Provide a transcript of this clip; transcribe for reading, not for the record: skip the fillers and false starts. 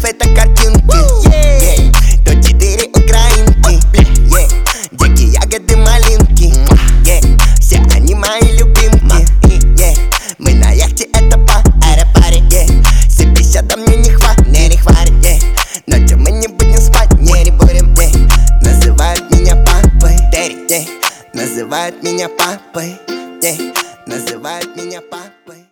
это картинки. То 4 украинки, дети, ягоды, малинки. Все они мои любимки. Мы на яхте, это паре. Все 50 мне не хватит. Ночью мы не будем спать, не будем. Называют меня папой, называют меня папой, называют меня папой.